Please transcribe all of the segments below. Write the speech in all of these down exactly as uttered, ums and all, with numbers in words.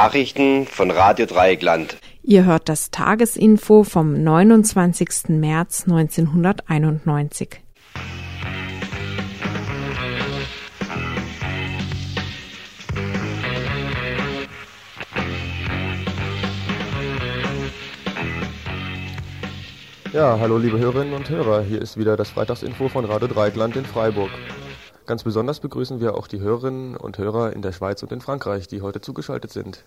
Nachrichten von Radio Dreieckland. Ihr hört das Tagesinfo vom neunundzwanzigsten März neunzehnhunderteinundneunzig. Ja, hallo liebe Hörerinnen und Hörer, hier ist wieder das Freitagsinfo von Radio Dreieckland in Freiburg. Ganz besonders begrüßen wir auch die Hörerinnen und Hörer in der Schweiz und in Frankreich, die heute zugeschaltet sind.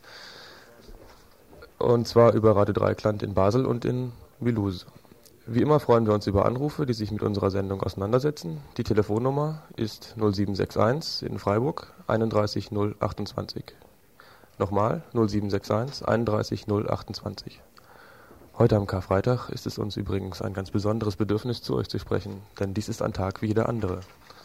Und zwar über Radio Dreieckland in Basel und in Mulhouse. Wie immer freuen wir uns über Anrufe, die sich mit unserer Sendung auseinandersetzen. Die Telefonnummer ist null sieben sechs eins in Freiburg einunddreißig null achtundzwanzig. Nochmal null sieben sechs eins einunddreißig null achtundzwanzig. Heute am Karfreitag ist es uns übrigens ein ganz besonderes Bedürfnis, zu euch zu sprechen, denn dies ist ein Tag wie jeder andere.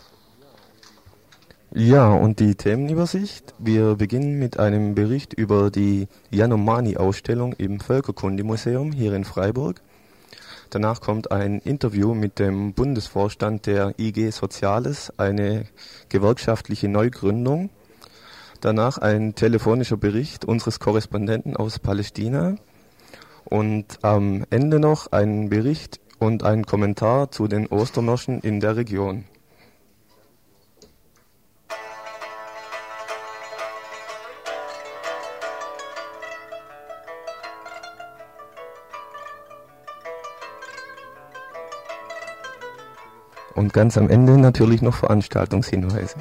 Ja, und die Themenübersicht. Wir beginnen mit einem Bericht über die Yanomami-Ausstellung im Völkerkundemuseum hier in Freiburg. Danach kommt ein Interview mit dem Bundesvorstand der I G Soziales, eine gewerkschaftliche Neugründung. Danach ein telefonischer Bericht unseres Korrespondenten aus Palästina. Und am Ende noch ein Bericht und ein Kommentar zu den Ostermärschen in der Region. Und ganz am Ende natürlich noch Veranstaltungshinweise.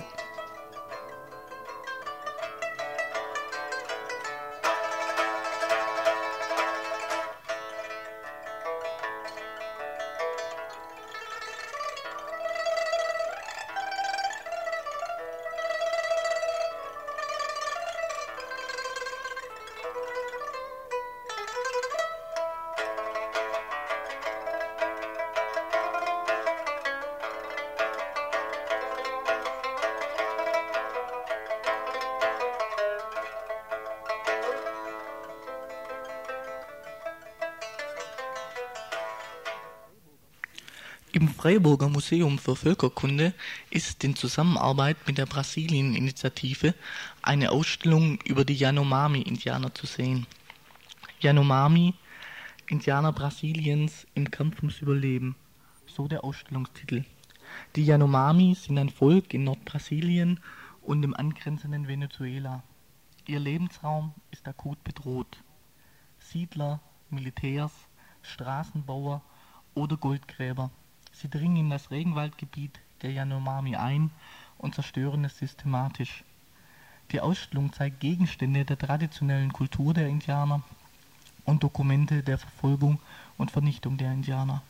Im Freiburger Museum für Völkerkunde ist in Zusammenarbeit mit der Brasilien-Initiative eine Ausstellung über die Yanomami-Indianer zu sehen. Yanomami, Indianer Brasiliens im Kampf ums Überleben, so der Ausstellungstitel. Die Yanomami sind ein Volk in Nordbrasilien und im angrenzenden Venezuela. Ihr Lebensraum ist akut bedroht. Siedler, Militärs, Straßenbauer oder Goldgräber. Sie dringen in das Regenwaldgebiet der Yanomami ein und zerstören es systematisch. Die Ausstellung zeigt Gegenstände der traditionellen Kultur der Indianer und Dokumente der Verfolgung und Vernichtung der Indianer.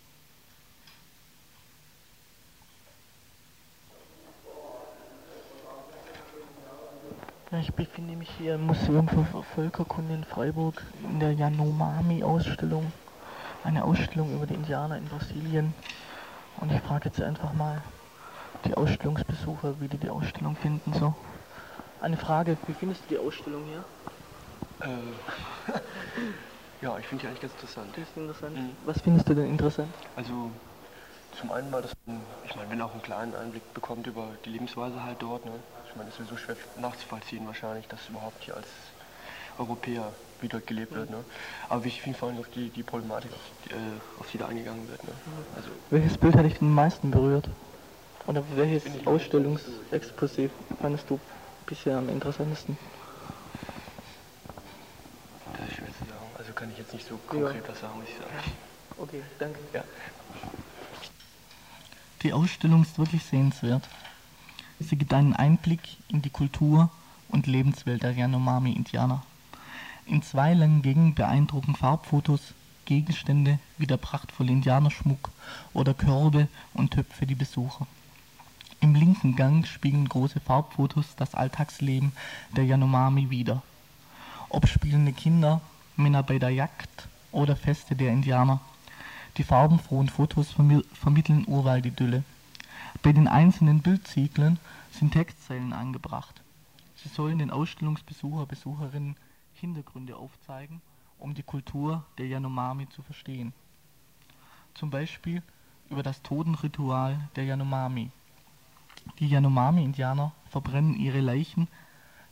Ich befinde mich hier im Museum für Völkerkunde in Freiburg in der Yanomami-Ausstellung. Eine Ausstellung über die Indianer in Brasilien. Und ich frage jetzt einfach mal die Ausstellungsbesucher, wie die die Ausstellung finden. So. Eine Frage, wie findest du die Ausstellung hier? Äh, ja, ich finde die eigentlich ganz interessant. Das ist interessant. Mhm. Was findest du denn interessant? Also zum einen mal, dass man, ich meine, wenn auch einen kleinen Einblick bekommt über die Lebensweise halt dort. Ne? Ich meine, es ist sowieso schwer nachzuvollziehen wahrscheinlich, dass überhaupt hier als Europäer wie dort gelebt wird. Ne? Aber wichtig finde ich vor allem auf die, die Problematik, auf die, äh, auf die da eingegangen wird. Ne? Also, welches Bild hat dich den meisten berührt? Oder welches Ausstellungsexposé fandest du bisher am interessantesten? Das ist schwer zu sagen. Also kann ich jetzt nicht so konkret ja. was sagen, muss ich sagen. Okay, danke. Ja. Die Ausstellung ist wirklich sehenswert. Sie gibt einen Einblick in die Kultur und Lebenswelt der Yanomami-Indianer. In zwei langen Gängen beeindrucken Farbfotos Gegenstände wie der prachtvolle Indianerschmuck oder Körbe und Töpfe die Besucher. Im linken Gang spiegeln große Farbfotos das Alltagsleben der Yanomami wider. Ob spielende Kinder, Männer bei der Jagd oder Feste der Indianer. Die farbenfrohen Fotos vermi- vermitteln Urwaldidylle. Bei den einzelnen Bildzyklen sind Textzeilen angebracht. Sie sollen den Ausstellungsbesucher, Besucherinnen Hintergründe aufzeigen, um die Kultur der Yanomami zu verstehen. Zum Beispiel über das Totenritual der Yanomami. Die Yanomami-Indianer verbrennen ihre Leichen,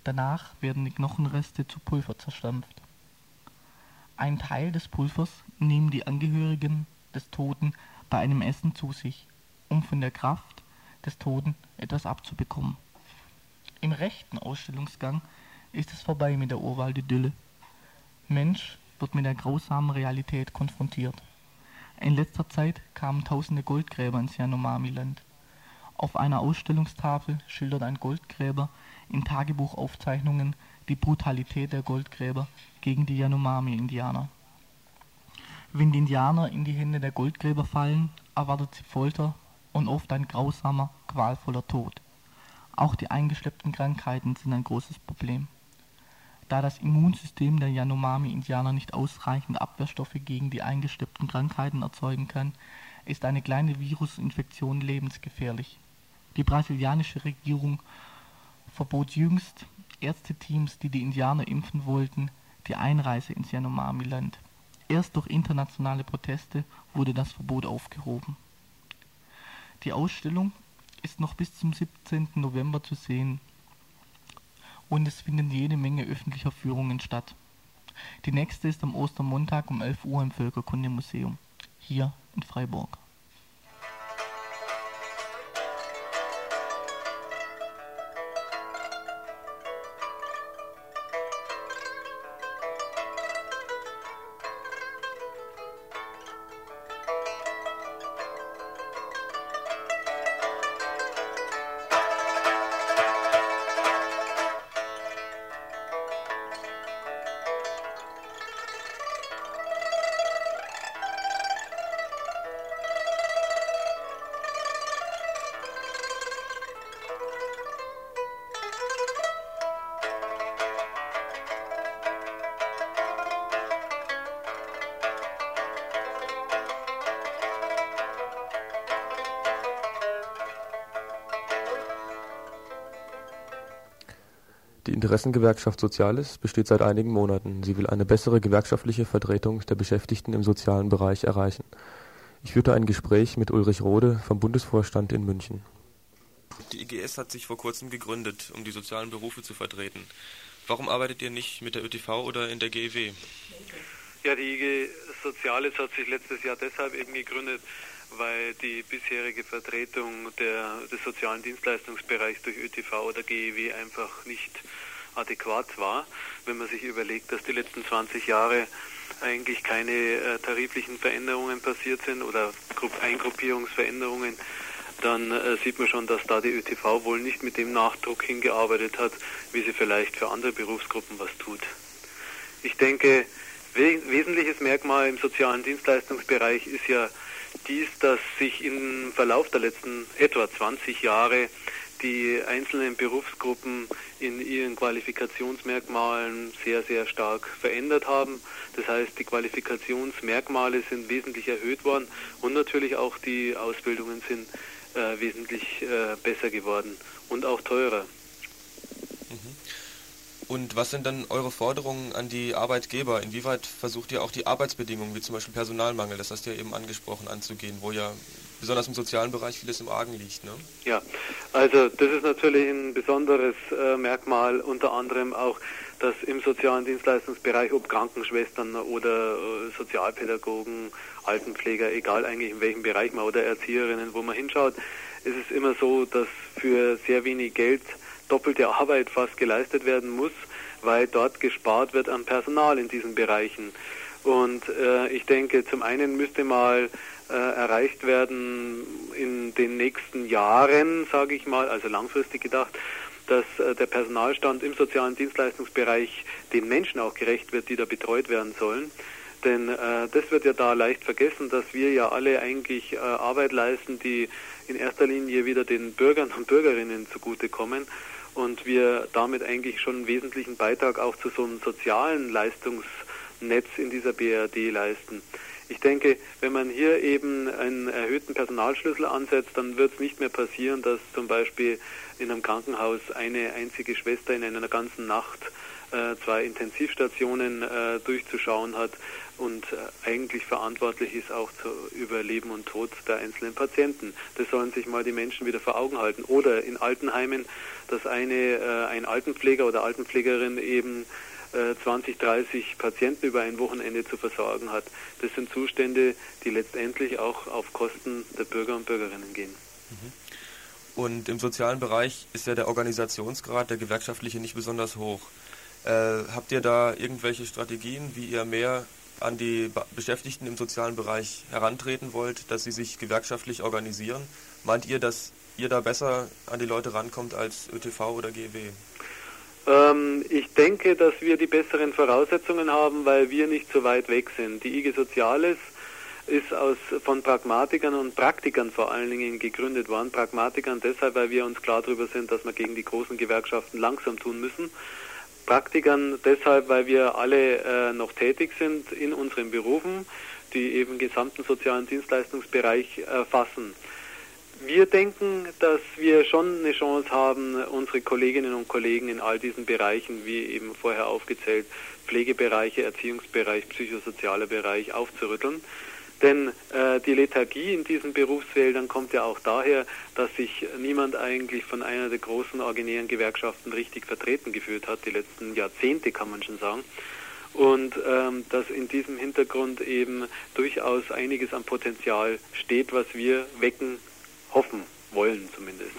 Danach werden die Knochenreste zu Pulver zerstampft. Ein Teil des Pulvers nehmen die Angehörigen des Toten bei einem Essen zu sich, um von der Kraft des Toten etwas abzubekommen. Im rechten Ausstellungsgang ist es vorbei mit der Urwald-Idylle. Mensch wird mit der grausamen Realität konfrontiert. In letzter Zeit kamen tausende Goldgräber ins Yanomami-Land. Auf einer Ausstellungstafel schildert ein Goldgräber in Tagebuchaufzeichnungen die Brutalität der Goldgräber gegen die Yanomami-Indianer. Wenn die Indianer in die Hände der Goldgräber fallen, erwartet sie Folter und oft ein grausamer, qualvoller Tod. Auch die eingeschleppten Krankheiten sind ein großes Problem. Da das Immunsystem der Yanomami-Indianer nicht ausreichend Abwehrstoffe gegen die eingeschleppten Krankheiten erzeugen kann, ist eine kleine Virusinfektion lebensgefährlich. Die brasilianische Regierung verbot jüngst Ärzteteams, die die Indianer impfen wollten, die Einreise ins Yanomami-Land. Erst durch internationale Proteste wurde das Verbot aufgehoben. Die Ausstellung ist noch bis zum siebzehnten November zu sehen und es finden jede Menge öffentlicher Führungen statt. Die nächste ist am Ostermontag um elf Uhr im Völkerkundemuseum, hier in Freiburg. Die Interessengewerkschaft Soziales besteht seit einigen Monaten. Sie will eine bessere gewerkschaftliche Vertretung der Beschäftigten im sozialen Bereich erreichen. Ich führte ein Gespräch mit Ulrich Rode vom Bundesvorstand in München. Die I G S hat sich vor kurzem gegründet, um die sozialen Berufe zu vertreten. Warum arbeitet ihr nicht mit der Ö T V oder in der G E W? Ja, die I G Soziales hat sich letztes Jahr deshalb eben gegründet, weil die bisherige Vertretung der, des sozialen Dienstleistungsbereichs durch Ö T V oder G E W einfach nicht adäquat war. Wenn man sich überlegt, dass die letzten zwanzig Jahre eigentlich keine äh, tariflichen Veränderungen passiert sind oder Grupp- Eingruppierungsveränderungen, dann äh, sieht man schon, dass da die Ö T V wohl nicht mit dem Nachdruck hingearbeitet hat, wie sie vielleicht für andere Berufsgruppen was tut. Ich denke, we- wesentliches Merkmal im sozialen Dienstleistungsbereich ist ja dies, dass sich im Verlauf der letzten etwa zwanzig Jahre die einzelnen Berufsgruppen in ihren Qualifikationsmerkmalen sehr, sehr stark verändert haben. Das heißt, die Qualifikationsmerkmale sind wesentlich erhöht worden und natürlich auch die Ausbildungen sind äh, wesentlich äh, besser geworden und auch teurer. Und was sind dann eure Forderungen an die Arbeitgeber? Inwieweit versucht ihr auch die Arbeitsbedingungen, wie zum Beispiel Personalmangel, das hast du ja eben angesprochen, anzugehen, wo ja besonders im sozialen Bereich vieles im Argen liegt, ne? Ja, also das ist natürlich ein besonderes äh, Merkmal, unter anderem auch, dass im sozialen Dienstleistungsbereich, ob Krankenschwestern oder äh, Sozialpädagogen, Altenpfleger, egal eigentlich in welchem Bereich man, oder Erzieherinnen, wo man hinschaut, ist es immer so, dass für sehr wenig Geld doppelte Arbeit fast geleistet werden muss, weil dort gespart wird an Personal in diesen Bereichen. Und äh, ich denke, zum einen müsste mal äh, erreicht werden in den nächsten Jahren, sage ich mal, also langfristig gedacht, dass äh, der Personalstand im sozialen Dienstleistungsbereich den Menschen auch gerecht wird, die da betreut werden sollen. Denn äh, das wird ja da leicht vergessen, dass wir ja alle eigentlich äh, Arbeit leisten, die in erster Linie wieder den Bürgern und Bürgerinnen zugutekommen. Und wir damit eigentlich schon einen wesentlichen Beitrag auch zu so einem sozialen Leistungsnetz in dieser B R D leisten. Ich denke, wenn man hier eben einen erhöhten Personalschlüssel ansetzt, dann wird es nicht mehr passieren, dass zum Beispiel in einem Krankenhaus eine einzige Schwester in einer ganzen Nacht äh, zwei Intensivstationen äh, durchzuschauen hat, und äh, eigentlich verantwortlich ist auch zu, über Leben und Tod der einzelnen Patienten. Das sollen sich mal die Menschen wieder vor Augen halten. Oder in Altenheimen, dass eine, äh, ein Altenpfleger oder Altenpflegerin eben äh, zwanzig, dreißig Patienten über ein Wochenende zu versorgen hat. Das sind Zustände, die letztendlich auch auf Kosten der Bürger und Bürgerinnen gehen. Und im sozialen Bereich ist ja der Organisationsgrad, der gewerkschaftliche, nicht besonders hoch. Äh, habt ihr da irgendwelche Strategien, wie ihr mehr an die Beschäftigten im sozialen Bereich herantreten wollt, dass sie sich gewerkschaftlich organisieren? Meint ihr, dass ihr da besser an die Leute rankommt als Ö T V oder G E W? Ähm, ich denke, dass wir die besseren Voraussetzungen haben, weil wir nicht so weit weg sind. Die I G Soziales ist aus, von Pragmatikern und Praktikern vor allen Dingen gegründet worden. Pragmatikern deshalb, weil wir uns klar darüber sind, dass wir gegen die großen Gewerkschaften langsam tun müssen. Praktikern deshalb, weil wir alle äh, noch tätig sind in unseren Berufen, die eben den gesamten sozialen Dienstleistungsbereich erfassen. Wir denken, dass wir schon eine Chance haben, unsere Kolleginnen und Kollegen in all diesen Bereichen, wie eben vorher aufgezählt, Pflegebereiche, Erziehungsbereich, psychosozialer Bereich aufzurütteln. Denn äh, die Lethargie in diesen Berufsfeldern kommt ja auch daher, dass sich niemand eigentlich von einer der großen originären Gewerkschaften richtig vertreten gefühlt hat, die letzten Jahrzehnte kann man schon sagen. Und ähm, dass in diesem Hintergrund eben durchaus einiges an Potenzial steht, was wir wecken, hoffen wollen zumindest.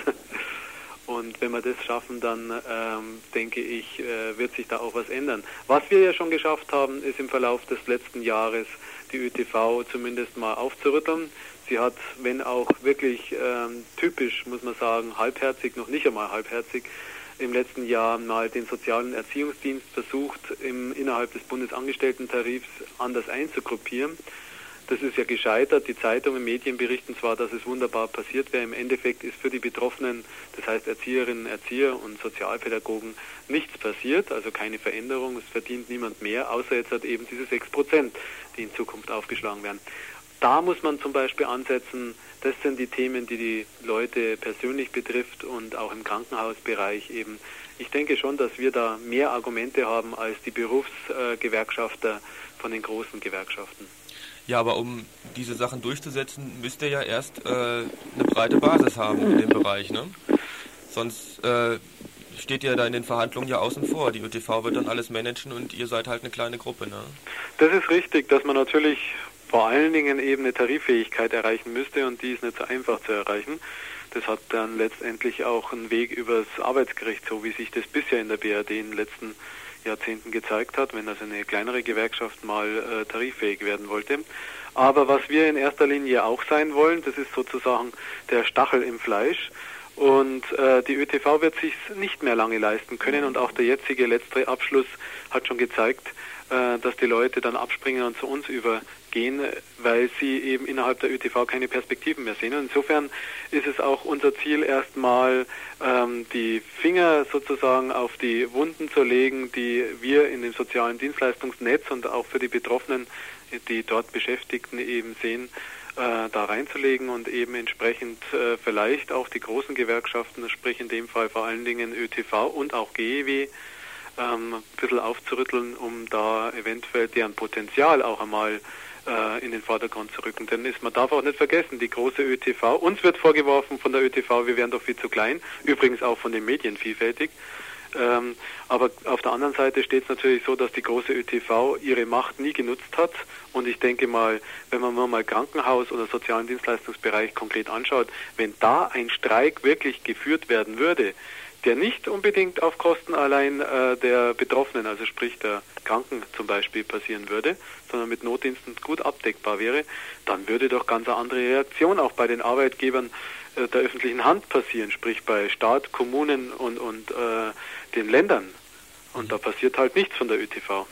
Und wenn wir das schaffen, dann ähm, denke ich, äh, wird sich da auch was ändern. Was wir ja schon geschafft haben, ist im Verlauf des letzten Jahres die Ö T V zumindest mal aufzurütteln. Sie hat, wenn auch wirklich ähm, typisch, muss man sagen, halbherzig, noch nicht einmal halbherzig, im letzten Jahr mal den sozialen Erziehungsdienst versucht, im, innerhalb des Bundesangestellten-Tarifs anders einzugruppieren. Das ist ja gescheitert. Die Zeitungen, Medien berichten zwar, dass es wunderbar passiert wäre. Im Endeffekt ist für die Betroffenen, das heißt Erzieherinnen, Erzieher und Sozialpädagogen, nichts passiert, also keine Veränderung. Es verdient niemand mehr, außer jetzt hat eben diese sechs Prozent, die in Zukunft aufgeschlagen werden. Da muss man zum Beispiel ansetzen, das sind die Themen, die die Leute persönlich betrifft und auch im Krankenhausbereich eben. Ich denke schon, dass wir da mehr Argumente haben als die Berufsgewerkschafter von den großen Gewerkschaften. Ja, aber um diese Sachen durchzusetzen, müsst ihr ja erst äh, eine breite Basis haben in dem Bereich, ne? Sonst äh, steht ihr da in den Verhandlungen ja außen vor. Die Ö T V wird dann alles managen und ihr seid halt eine kleine Gruppe, ne? Das ist richtig, dass man natürlich vor allen Dingen eben eine Tariffähigkeit erreichen müsste und die ist nicht so einfach zu erreichen. Das hat dann letztendlich auch einen Weg übers Arbeitsgericht, so wie sich das bisher in der B R D in den letzten Jahrzehnten gezeigt hat, wenn also eine kleinere Gewerkschaft mal äh, tariffähig werden wollte. Aber was wir in erster Linie auch sein wollen, das ist sozusagen der Stachel im Fleisch. Und äh, die Ö T V wird sich nicht mehr lange leisten können und auch der jetzige letzte Abschluss hat schon gezeigt, äh, dass die Leute dann abspringen und zu uns übergehen, weil sie eben innerhalb der Ö T V keine Perspektiven mehr sehen. Und insofern ist es auch unser Ziel, erstmal ähm, die Finger sozusagen auf die Wunden zu legen, die wir in dem sozialen Dienstleistungsnetz und auch für die Betroffenen, die dort Beschäftigten eben sehen, äh, da reinzulegen und eben entsprechend äh, vielleicht auch die großen Gewerkschaften, sprich in dem Fall vor allen Dingen Ö T V und auch G E W, ähm, ein bisschen aufzurütteln, um da eventuell deren Potenzial auch einmal äh, in den Vordergrund zu rücken. Denn ist, man darf auch nicht vergessen, die große Ö T V, uns wird vorgeworfen von der Ö T V, wir wären doch viel zu klein, übrigens auch von den Medien vielfältig. Ähm, aber auf der anderen Seite steht es natürlich so, dass die große Ö T V ihre Macht nie genutzt hat. Und ich denke mal, wenn man mal Krankenhaus oder sozialen Dienstleistungsbereich konkret anschaut, wenn da ein Streik wirklich geführt werden würde, der nicht unbedingt auf Kosten allein äh, der Betroffenen, also sprich der Kranken zum Beispiel, passieren würde, sondern mit Notdiensten gut abdeckbar wäre, dann würde doch ganz eine andere Reaktion auch bei den Arbeitgebern äh, der öffentlichen Hand passieren, sprich bei Staat, Kommunen und, und äh, den Ländern. Und da passiert halt nichts von der Ö T V.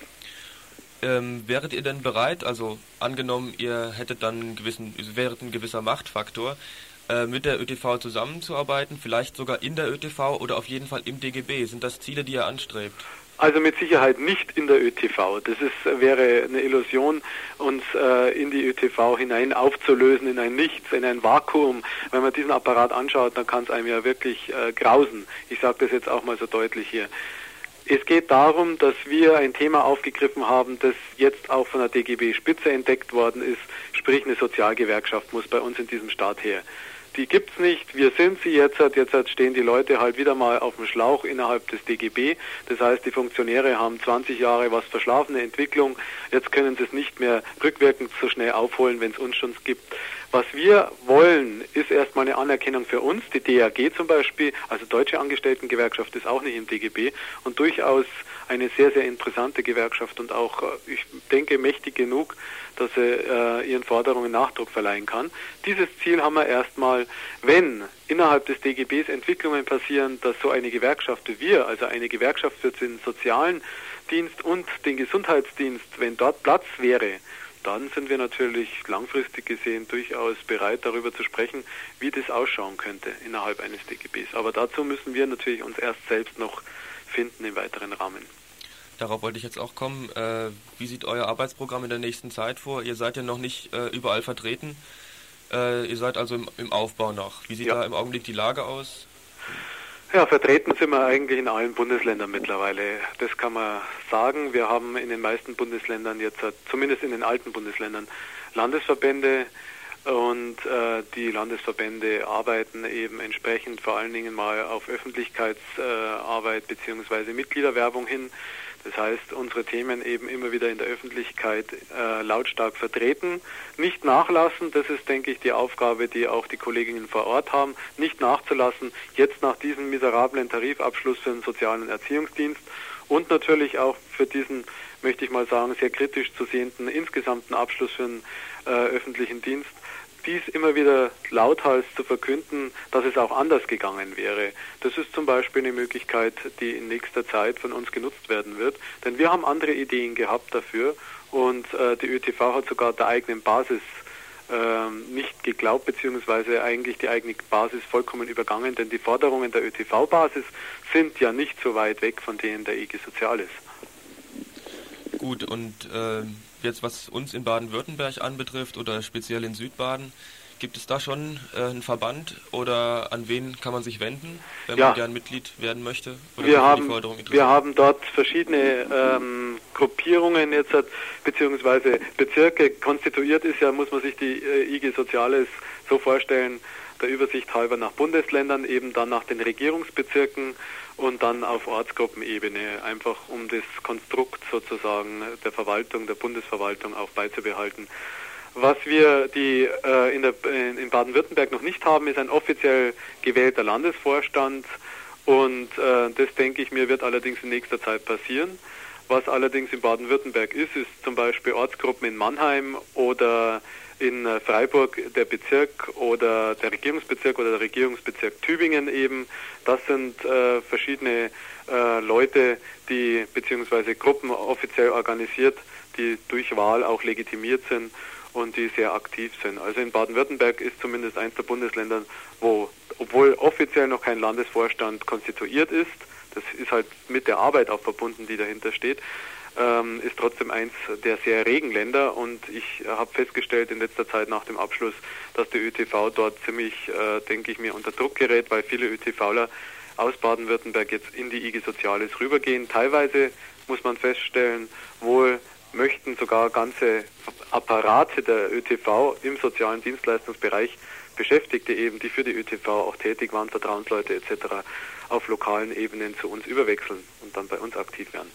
Ähm, wäret ihr denn bereit, also angenommen, ihr hättet dann einen gewissen, wäret ein gewisser Machtfaktor, äh, mit der Ö T V zusammenzuarbeiten, vielleicht sogar in der Ö T V oder auf jeden Fall im D G B? Sind das Ziele, die ihr anstrebt? Also mit Sicherheit nicht in der Ö T V. Das ist, wäre eine Illusion, uns äh, in die Ö T V hinein aufzulösen, in ein Nichts, in ein Vakuum. Wenn man diesen Apparat anschaut, dann kann es einem ja wirklich äh, grausen. Ich sage das jetzt auch mal so deutlich hier. Es geht darum, dass wir ein Thema aufgegriffen haben, das jetzt auch von der D G B-Spitze entdeckt worden ist, sprich eine Sozialgewerkschaft muss bei uns in diesem Staat her. Die gibt's nicht, wir sind sie jetzt, jetzt stehen die Leute halt wieder mal auf dem Schlauch innerhalb des D G B, das heißt die Funktionäre haben zwanzig Jahre was verschlafene Entwicklung, jetzt können sie es nicht mehr rückwirkend so schnell aufholen, wenn es uns schon gibt. Was wir wollen, ist erstmal eine Anerkennung für uns, die D A G zum Beispiel, also Deutsche Angestelltengewerkschaft ist auch nicht im D G B und durchaus eine sehr, sehr interessante Gewerkschaft und auch, ich denke, mächtig genug, dass sie äh, ihren Forderungen Nachdruck verleihen kann. Dieses Ziel haben wir erstmal, wenn innerhalb des D G Bs Entwicklungen passieren, dass so eine Gewerkschaft wie wir, also eine Gewerkschaft für den sozialen Dienst und den Gesundheitsdienst, wenn dort Platz wäre, dann sind wir natürlich langfristig gesehen durchaus bereit, darüber zu sprechen, wie das ausschauen könnte innerhalb eines D G Bs. Aber dazu müssen wir natürlich uns erst selbst noch finden im weiteren Rahmen. Darauf wollte ich jetzt auch kommen. Äh, wie sieht euer Arbeitsprogramm in der nächsten Zeit vor? Ihr seid ja noch nicht äh, überall vertreten. Äh, ihr seid also im, im Aufbau noch. Wie sieht ja. da im Augenblick die Lage aus? Ja, vertreten sind wir eigentlich in allen Bundesländern mittlerweile. Das kann man sagen. Wir haben in den meisten Bundesländern jetzt, zumindest in den alten Bundesländern, Landesverbände. Und äh, die Landesverbände arbeiten eben entsprechend vor allen Dingen mal auf Öffentlichkeitsarbeit äh, bzw. Mitgliederwerbung hin. Das heißt, unsere Themen eben immer wieder in der Öffentlichkeit äh, lautstark vertreten. Nicht nachlassen, das ist, denke ich, die Aufgabe, die auch die Kolleginnen vor Ort haben. Nicht nachzulassen, jetzt nach diesem miserablen Tarifabschluss für den sozialen Erziehungsdienst und natürlich auch für diesen, möchte ich mal sagen, sehr kritisch zu sehenden insgesamten Abschluss für den äh, öffentlichen Dienst, dies immer wieder lauthals zu verkünden, dass es auch anders gegangen wäre. Das ist zum Beispiel eine Möglichkeit, die in nächster Zeit von uns genutzt werden wird. Denn wir haben andere Ideen gehabt dafür und äh, die Ö T V hat sogar der eigenen Basis äh, nicht geglaubt, beziehungsweise eigentlich die eigene Basis vollkommen übergangen, denn die Forderungen der Ö T V-Basis sind ja nicht so weit weg von denen der I G Soziales. Gut, und äh jetzt was uns in Baden-Württemberg anbetrifft oder speziell in Südbaden, gibt es da schon äh, einen Verband oder an wen kann man sich wenden, wenn ja. man gern Mitglied werden möchte? Oder wir, haben, wir haben dort verschiedene ähm, Gruppierungen jetzt, beziehungsweise Bezirke. Konstituiert ist ja, muss man sich die äh, I G Soziales so vorstellen, der Übersicht halber nach Bundesländern, eben dann nach den Regierungsbezirken und dann auf Ortsgruppenebene, einfach um das Konstrukt sozusagen der Verwaltung, der Bundesverwaltung auch beizubehalten. Was wir die äh, in, der, in Baden-Württemberg noch nicht haben, ist ein offiziell gewählter Landesvorstand und äh, das, denke ich mir, wird allerdings in nächster Zeit passieren. Was allerdings in Baden-Württemberg ist, ist zum Beispiel Ortsgruppen in Mannheim oder in Freiburg der Bezirk oder der Regierungsbezirk oder der Regierungsbezirk Tübingen eben. Das sind äh, verschiedene äh, Leute, die beziehungsweise Gruppen offiziell organisiert, die durch Wahl auch legitimiert sind und die sehr aktiv sind. Also in Baden-Württemberg ist zumindest eins der Bundesländer, wo, obwohl offiziell noch kein Landesvorstand konstituiert ist, das ist halt mit der Arbeit auch verbunden, die dahinter steht, ähm, ist trotzdem eins der sehr regen Länder und ich habe festgestellt in letzter Zeit nach dem Abschluss, dass der Ö T V dort ziemlich, äh, denke ich mir, unter Druck gerät, weil viele ÖTVler aus Baden-Württemberg jetzt in die I G Soziales rübergehen. Teilweise muss man feststellen, wohl möchten sogar ganze Apparate der Ö T V im sozialen Dienstleistungsbereich, Beschäftigte eben, die für die Ö T V auch tätig waren, Vertrauensleute et cetera, auf lokalen Ebenen zu uns überwechseln und dann bei uns aktiv werden.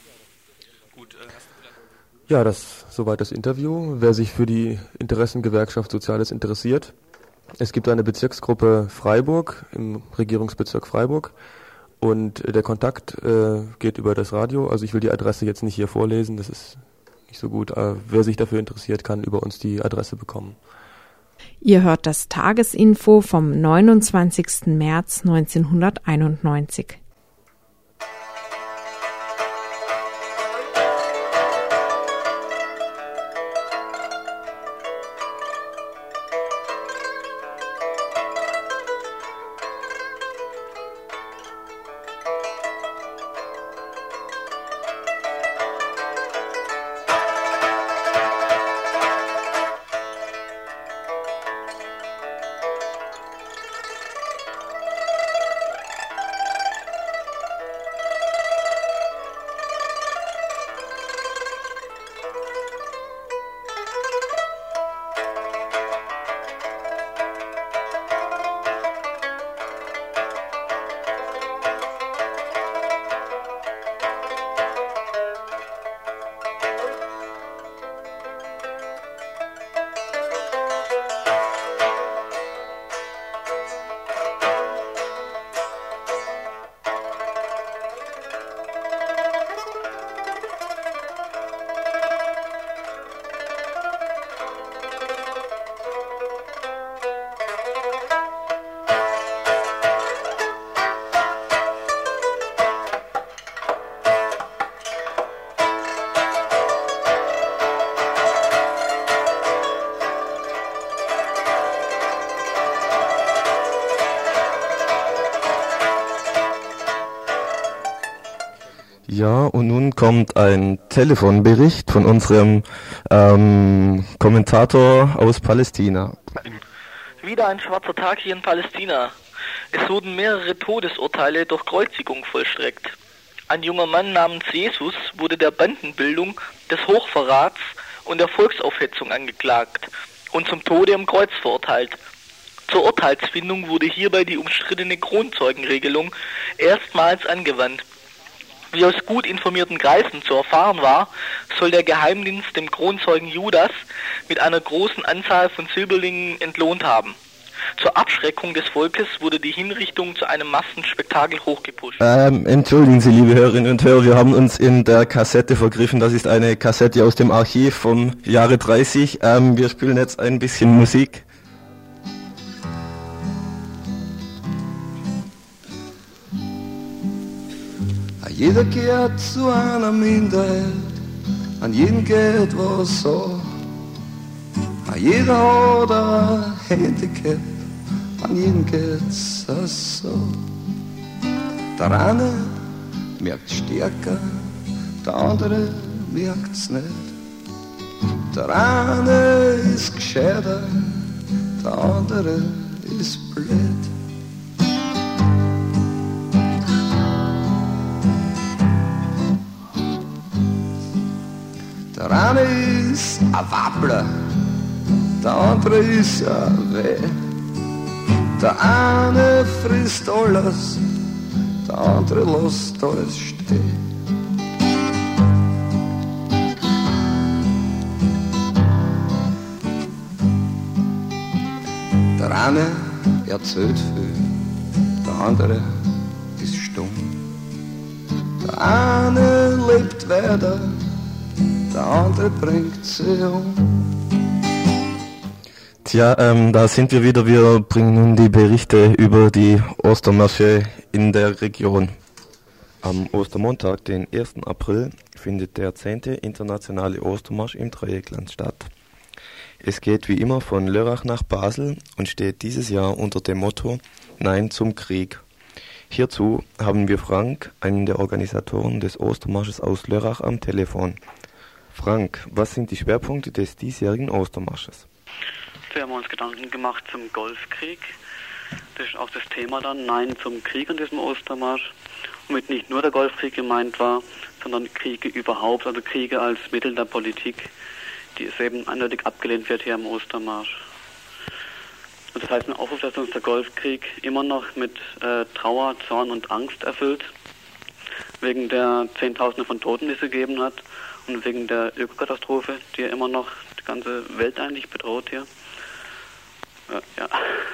Gut, äh, hast du vielleicht... Ja, das soweit das Interview. Wer sich für die Interessengewerkschaft Soziales interessiert, es gibt eine Bezirksgruppe Freiburg im Regierungsbezirk Freiburg und der Kontakt äh, geht über das Radio. Also ich will die Adresse jetzt nicht hier vorlesen, das ist nicht so gut. Aber wer sich dafür interessiert, kann über uns die Adresse bekommen. Ihr hört das Tagesinfo vom neunundzwanzigsten März neunzehnhunderteinundneunzig. Ja, und nun kommt ein Telefonbericht von unserem ähm, Kommentator aus Palästina. Wieder ein schwarzer Tag hier in Palästina. Es wurden mehrere Todesurteile durch Kreuzigung vollstreckt. Ein junger Mann namens Jesus wurde der Bandenbildung, des Hochverrats und der Volksaufhetzung angeklagt und zum Tode am Kreuz verurteilt. Zur Urteilsfindung wurde hierbei die umstrittene Kronzeugenregelung erstmals angewandt. Wie aus gut informierten Kreisen zu erfahren war, soll der Geheimdienst dem Kronzeugen Judas mit einer großen Anzahl von Silberlingen entlohnt haben. Zur Abschreckung des Volkes wurde die Hinrichtung zu einem Massenspektakel hochgepusht. Ähm, entschuldigen Sie, liebe Hörerinnen und Hörer, wir haben uns in der Kassette vergriffen. Das ist eine Kassette aus dem Archiv vom Jahre dreißig. Ähm, wir spielen jetzt ein bisschen Musik. Jeder gehört zu einer Minderheit, an jeden geht was so. Jeder hat ein Handicap, an jeden geht's so. Der eine merkt stärker, der andere merkt's nicht. Der eine ist gescheiter, der andere ist blöd. Der eine ist ein Wabbler, der andere ist ein Reh. Der eine frisst alles, der andere lässt alles stehen. Der eine erzählt viel, der andere ist stumm. Der eine lebt weiter, der andere bringt sie um. Tja, ähm, da sind wir wieder. Wir bringen nun die Berichte über die Ostermärsche in der Region. Am Ostermontag, den ersten April, findet der zehnte internationale Ostermarsch im Dreieckland statt. Es geht wie immer von Lörrach nach Basel und steht dieses Jahr unter dem Motto Nein zum Krieg. Hierzu haben wir Frank, einen der Organisatoren des Ostermarsches aus Lörrach, am Telefon. Frank, was sind die Schwerpunkte des diesjährigen Ostermarsches? Wir haben uns Gedanken gemacht zum Golfkrieg. Das ist auch das Thema dann, Nein zum Krieg an diesem Ostermarsch. Womit nicht nur der Golfkrieg gemeint war, sondern Kriege überhaupt, also Kriege als Mittel der Politik, die es eben eindeutig abgelehnt wird hier am Ostermarsch. Und das heißt ein Aufruf, dass uns der Golfkrieg immer noch mit äh, Trauer, Zorn und Angst erfüllt, wegen der Zehntausende von Toten, die es gegeben hat, und wegen der Ökokatastrophe, die ja immer noch die ganze Welt eigentlich bedroht hier. Ja, ja.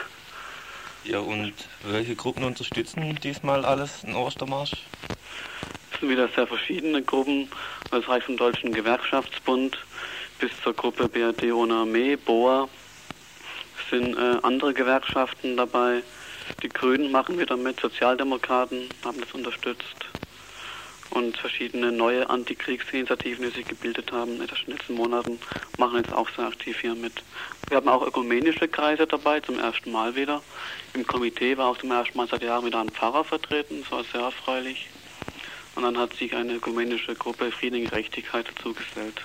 Ja, und welche Gruppen unterstützen diesmal alles den Ostermarsch? Es sind wieder sehr verschiedene Gruppen. Das reicht vom Deutschen Gewerkschaftsbund bis zur Gruppe B R D ohne Armee, B O A. Es sind äh, andere Gewerkschaften dabei. Die Grünen machen wieder mit, Sozialdemokraten haben das unterstützt. Und verschiedene neue Antikriegsinitiativen, die sich gebildet haben in den letzten Monaten, machen jetzt auch sehr aktiv hier mit. Wir haben auch ökumenische Kreise dabei, zum ersten Mal wieder. Im Komitee war auch zum ersten Mal seit Jahren wieder ein Pfarrer vertreten, das war sehr erfreulich. Und dann hat sich eine ökumenische Gruppe Frieden und Gerechtigkeit dazugesellt.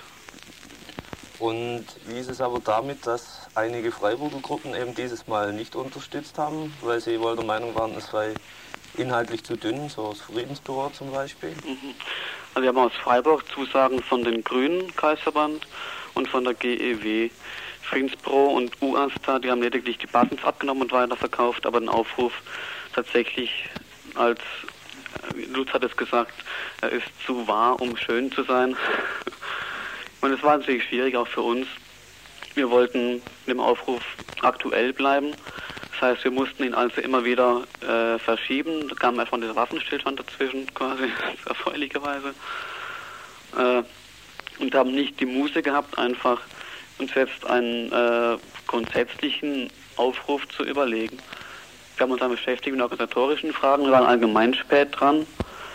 Und wie ist es aber damit, dass einige Freiburger Gruppen eben dieses Mal nicht unterstützt haben, weil sie wohl der Meinung waren, es sei inhaltlich zu dünn, so das Friedensbüro zum Beispiel? Mhm. Also wir haben aus Freiburg Zusagen von den Grünen Kreisverband und von der G E W. Friedensbüro und U A S T A, die haben lediglich die Buttons abgenommen und weiterverkauft, aber den Aufruf tatsächlich als, Lutz hat es gesagt, er ist zu wahr, um schön zu sein. Und es war natürlich schwierig auch für uns. Wir wollten dem Aufruf aktuell bleiben. Das heißt, wir mussten ihn also immer wieder äh, verschieben. Da kam einfach dieser Waffenstillstand dazwischen, quasi, erfreulicherweise. Äh, und haben nicht die Muße gehabt, einfach uns jetzt einen äh, grundsätzlichen Aufruf zu überlegen. Wir haben uns dann beschäftigt mit organisatorischen Fragen. Wir waren allgemein spät dran.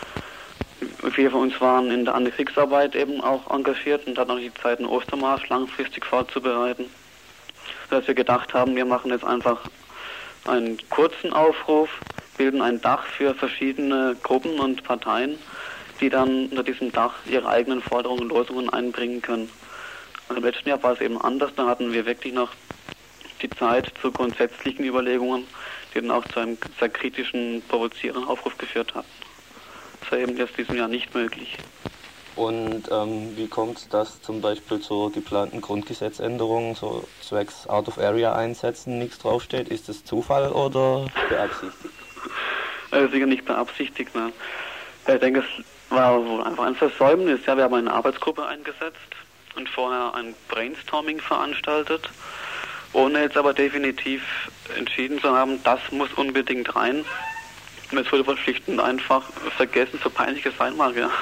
Viele von uns waren in der Antikriegsarbeit eben auch engagiert und hatten auch die Zeit, einen Ostermarsch langfristig vorzubereiten. Sodass wir gedacht haben, wir machen jetzt einfach einen kurzen Aufruf, bilden ein Dach für verschiedene Gruppen und Parteien, die dann unter diesem Dach ihre eigenen Forderungen und Lösungen einbringen können. Und im letzten Jahr war es eben anders, da hatten wir wirklich noch die Zeit zu grundsätzlichen Überlegungen, die dann auch zu einem sehr kritischen, provozierenden Aufruf geführt hatten. Das war eben jetzt diesem Jahr nicht möglich. Und ähm, wie kommt es, dass zum Beispiel zur geplanten Grundgesetzänderung, so zwecks Out-of-Area-Einsätzen, nichts draufsteht? Ist das Zufall oder beabsichtigt? Also sicher nicht beabsichtigt, nein. Ich denke, es war wohl einfach ein Versäumnis. Ja, wir haben eine Arbeitsgruppe eingesetzt und vorher ein Brainstorming veranstaltet, ohne jetzt aber definitiv entschieden zu haben, das muss unbedingt rein. Und es wurde schlicht und einfach vergessen, so peinlich es sein mag, ja.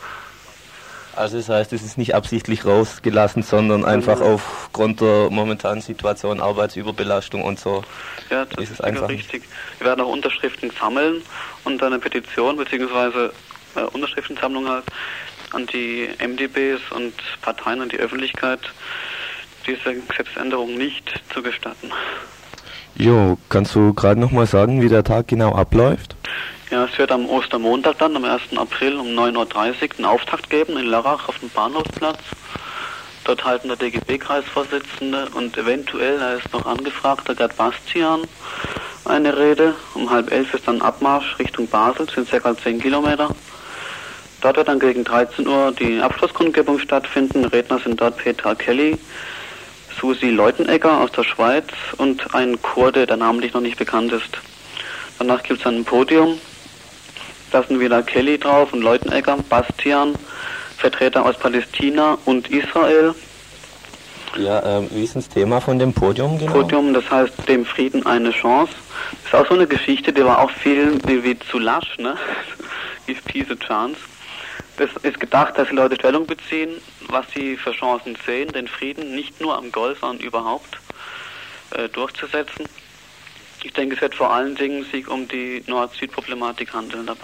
Also das heißt, es ist nicht absichtlich rausgelassen, sondern einfach mhm. aufgrund der momentanen Situation, Arbeitsüberbelastung und so. Ja, das ist, ist einfach richtig. Wir werden auch Unterschriften sammeln und eine Petition bzw. Äh, Unterschriftensammlung halt an die M D Bs und Parteien und die Öffentlichkeit, diese Gesetzesänderung nicht zu gestatten. Jo, kannst du gerade nochmal sagen, wie der Tag genau abläuft? Ja, es wird am Ostermontag dann, am ersten April um neun Uhr dreißig einen Auftakt geben in Lörrach auf dem Bahnhofsplatz. Dort halten der D G B-Kreisvorsitzende und eventuell, er ist noch angefragt, der Gerd Bastian eine Rede. Um halb elf ist dann Abmarsch Richtung Basel, das sind ca. zehn Kilometer. Dort wird dann gegen dreizehn Uhr die Abschlusskundgebung stattfinden. Redner sind dort Petra Kelly, Susi Leutenegger aus der Schweiz und ein Kurde, der namentlich noch nicht bekannt ist. Danach gibt es dann ein Podium. Da sind wieder Kelly drauf und Leutenegger, Bastian, Vertreter aus Palästina und Israel. Ja, ähm, wie ist das Thema von dem Podium genau? Podium, das heißt dem Frieden eine Chance. Das ist auch so eine Geschichte, die war auch vielen wie, wie zu lasch, ne? Give peace a chance. Das ist gedacht, dass die Leute Stellung beziehen, was sie für Chancen sehen, den Frieden nicht nur am Golf, sondern überhaupt äh, durchzusetzen. Ich denke, es wird vor allen Dingen sich um die Nord-Süd-Problematik handeln dabei.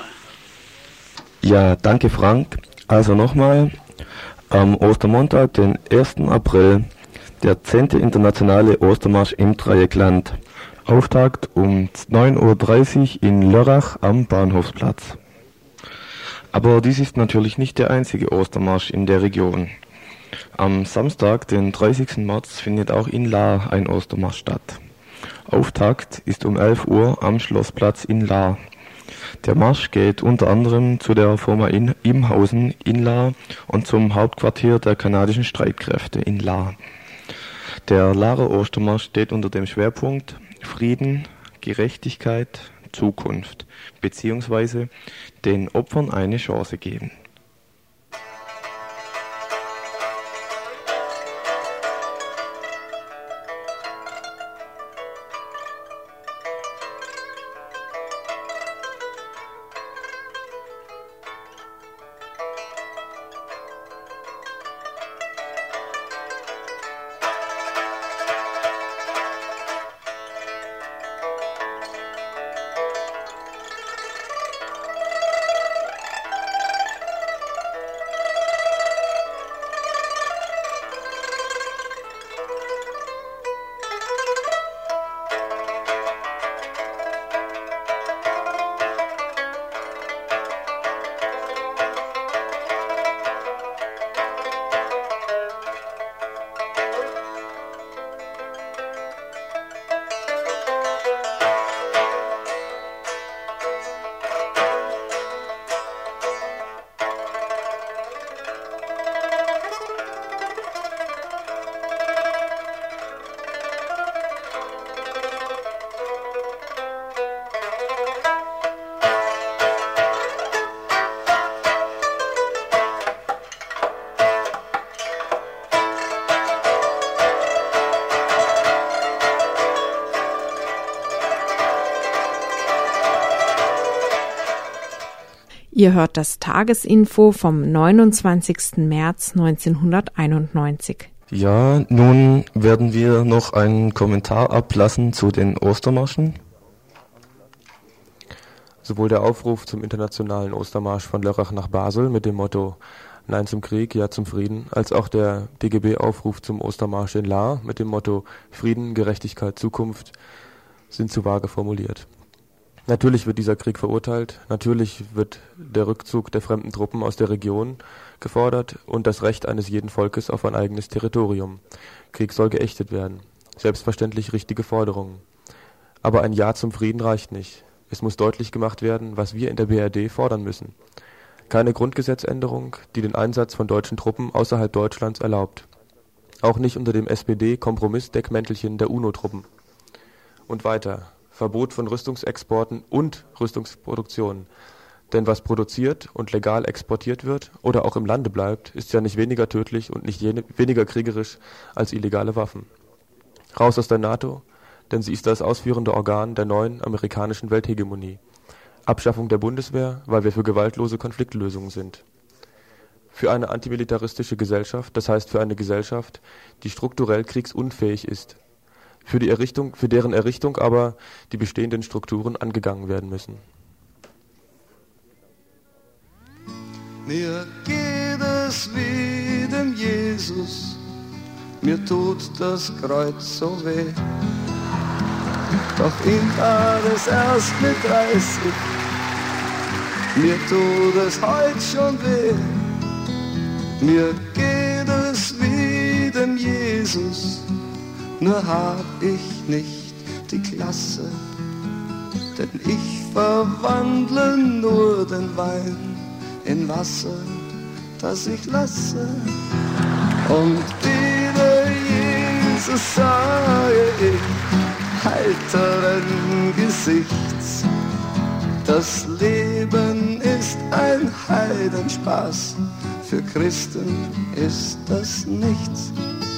Ja, danke Frank. Also nochmal, am Ostermontag, den ersten April, der zehnte internationale Ostermarsch im Dreieckland. Auftakt um neun Uhr dreißig in Lörrach am Bahnhofsplatz. Aber dies ist natürlich nicht der einzige Ostermarsch in der Region. Am Samstag, den dreißigsten März, findet auch in Lahr ein Ostermarsch statt. Auftakt ist um elf Uhr am Schlossplatz in Lahr. Der Marsch geht unter anderem zu der Firma in Imhausen in Lahr und zum Hauptquartier der kanadischen Streitkräfte in Lahr. Der Lahrer Ostermarsch steht unter dem Schwerpunkt Frieden, Gerechtigkeit, Zukunft, beziehungsweise den Opfern eine Chance geben. Ihr hört das Tagesinfo vom neunundzwanzigsten März neunzehnhunderteinundneunzig. Ja, nun werden wir noch einen Kommentar ablassen zu den Ostermarschen. Sowohl der Aufruf zum internationalen Ostermarsch von Lörrach nach Basel mit dem Motto Nein zum Krieg, Ja zum Frieden, als auch der D G B-Aufruf zum Ostermarsch in Lahr mit dem Motto Frieden, Gerechtigkeit, Zukunft sind zu vage formuliert. Natürlich wird dieser Krieg verurteilt, natürlich wird der Rückzug der fremden Truppen aus der Region gefordert und das Recht eines jeden Volkes auf ein eigenes Territorium. Krieg soll geächtet werden. Selbstverständlich richtige Forderungen. Aber ein Ja zum Frieden reicht nicht. Es muss deutlich gemacht werden, was wir in der B R D fordern müssen. Keine Grundgesetzänderung, die den Einsatz von deutschen Truppen außerhalb Deutschlands erlaubt. Auch nicht unter dem S P D-Kompromissdeckmäntelchen der UNO-Truppen. Und weiter. Verbot von Rüstungsexporten und Rüstungsproduktion. Denn was produziert und legal exportiert wird oder auch im Lande bleibt, ist ja nicht weniger tödlich und nicht jene, weniger kriegerisch als illegale Waffen. Raus aus der NATO, denn sie ist das ausführende Organ der neuen amerikanischen Welthegemonie. Abschaffung der Bundeswehr, weil wir für gewaltlose Konfliktlösungen sind. Für eine antimilitaristische Gesellschaft, das heißt für eine Gesellschaft, die strukturell kriegsunfähig ist. Für die Errichtung, für deren Errichtung aber die bestehenden Strukturen angegangen werden müssen. Mir geht es wie dem Jesus, mir tut das Kreuz so weh. Doch ihm war es erst mit dreißig, mir tut es heut schon weh. Mir geht es wie dem Jesus, nur hab ich nicht die Klasse, denn ich verwandle nur den Wein in Wasser, das ich lasse. Und wieder Jesus sage ich, heiteren Gesichts, das Leben ist ein Heidenspaß, für Christen ist das nichts.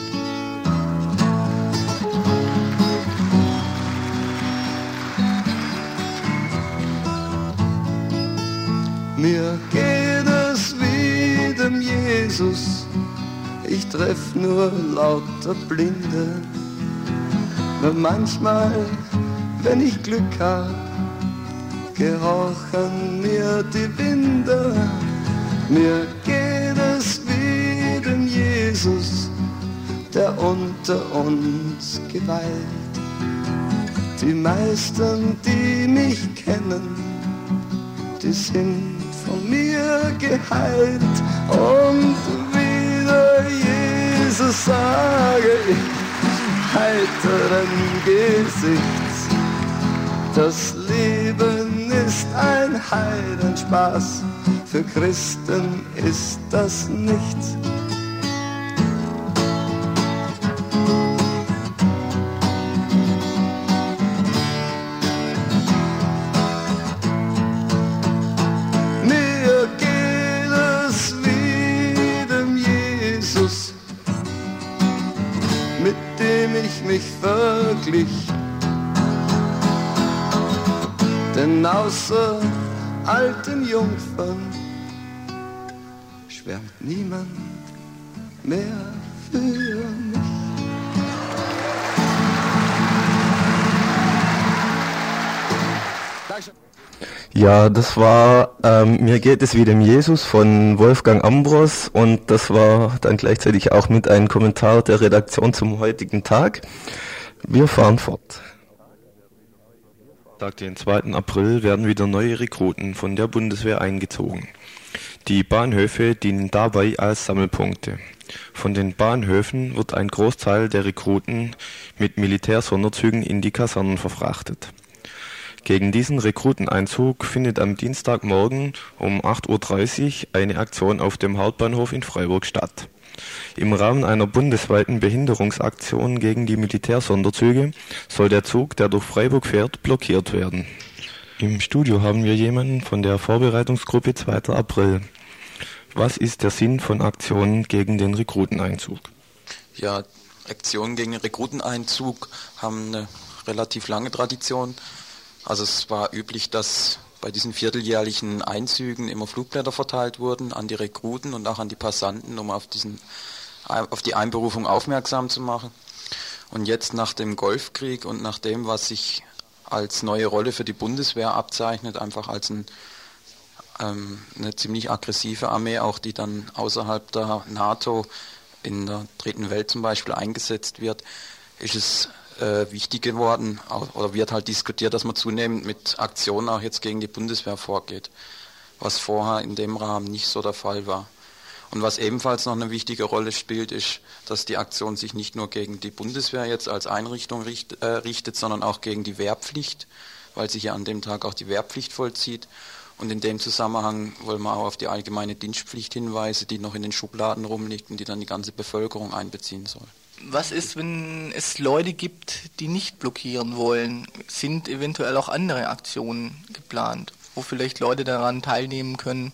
Mir geht es wie dem Jesus, ich treff nur lauter Blinde. Nur manchmal, wenn ich Glück hab, gehorchen mir die Winde. Mir geht es wie dem Jesus, der unter uns geweilt. Die meisten, die mich kennen, die sind von mir geheilt. Und wieder Jesus sage ich, heiteren Gesichts, das Leben ist ein Heidenspaß, für Christen ist das nichts. Mir geht es wie dem Jesus, mit dem ich mich verglich. Denn außer alten Jungfern schwärmt niemand mehr für mich. Ja, das war ähm, Mir geht es wie dem Jesus von Wolfgang Ambros und das war dann gleichzeitig auch mit einem Kommentar der Redaktion zum heutigen Tag. Wir fahren fort. Tag, den zweiten April, werden wieder neue Rekruten von der Bundeswehr eingezogen. Die Bahnhöfe dienen dabei als Sammelpunkte. Von den Bahnhöfen wird ein Großteil der Rekruten mit Militärsonderzügen in die Kasernen verfrachtet. Gegen diesen Rekruteneinzug findet am Dienstagmorgen um acht Uhr dreißig eine Aktion auf dem Hauptbahnhof in Freiburg statt. Im Rahmen einer bundesweiten Behinderungsaktion gegen die Militärsonderzüge soll der Zug, der durch Freiburg fährt, blockiert werden. Im Studio haben wir jemanden von der Vorbereitungsgruppe zweiter April. Was ist der Sinn von Aktionen gegen den Rekruteneinzug? Ja, Aktionen gegen den Rekruteneinzug haben eine relativ lange Tradition. Also es war üblich, dass bei diesen vierteljährlichen Einzügen immer Flugblätter verteilt wurden an die Rekruten und auch an die Passanten, um auf, diesen, auf die Einberufung aufmerksam zu machen. Und jetzt nach dem Golfkrieg und nach dem, was sich als neue Rolle für die Bundeswehr abzeichnet, einfach als ein, ähm, eine ziemlich aggressive Armee, auch die dann außerhalb der NATO in der Dritten Welt zum Beispiel eingesetzt wird, ist es äh, wichtig geworden, auch, oder wird halt diskutiert, dass man zunehmend mit Aktionen auch jetzt gegen die Bundeswehr vorgeht, was vorher in dem Rahmen nicht so der Fall war. Und was ebenfalls noch eine wichtige Rolle spielt, ist, dass die Aktion sich nicht nur gegen die Bundeswehr jetzt als Einrichtung richt, äh, richtet, sondern auch gegen die Wehrpflicht, weil sich ja an dem Tag auch die Wehrpflicht vollzieht. Und in dem Zusammenhang wollen wir auch auf die allgemeine Dienstpflicht hinweisen, die noch in den Schubladen rumliegt und die dann die ganze Bevölkerung einbeziehen soll. Was ist, wenn es Leute gibt, die nicht blockieren wollen? Sind eventuell auch andere Aktionen geplant, wo vielleicht Leute daran teilnehmen können,